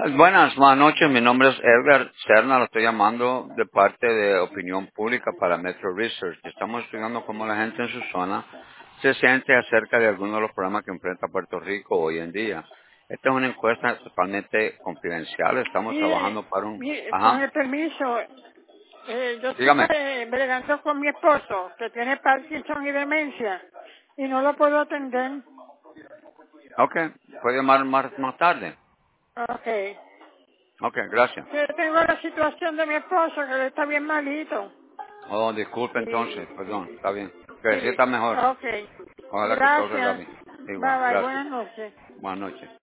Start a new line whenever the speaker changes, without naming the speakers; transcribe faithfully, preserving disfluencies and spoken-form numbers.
Buenas, buenas noches. Mi nombre es Edgar Serna. Lo estoy llamando de parte de Opinión Pública para Metro Research. Estamos estudiando cómo la gente en su zona se siente acerca de algunos de los problemas que enfrenta Puerto Rico hoy en día. Esta es una encuesta totalmente confidencial. Estamos
Mire,
trabajando para un...
mire, con
Ajá,
el permiso, eh, yo estoy
dígame.
eh, bregando con mi esposo, que tiene Parkinson y demencia, y no lo puedo atender.
Ok, puede llamar más, más tarde.
Ok.
Ok, gracias.
Yo tengo la situación de mi esposo, que él está bien malito.
Oh, disculpe
Y,
entonces, perdón, está bien. Que sí
sí,
está mejor.
ok.
Ojalá que todo salga
Gracias.
bien.
Bye
Igual,
bye,
gracias.
buenas noches.
Buenas noches.